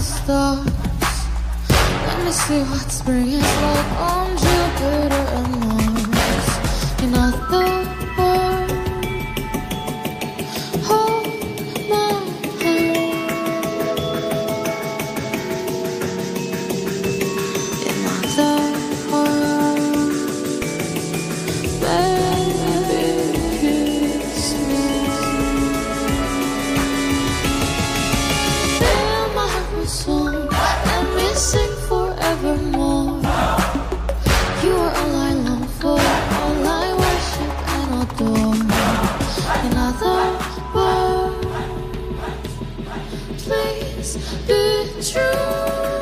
the stars. Let me see what spring is like on Jupiter and Mars. In other words, hold my hand. In other words, baby, kiss me. Fill my heart with song. Let me sing forevermore. You are all I long for, all I worship and adore. In other words, please be true.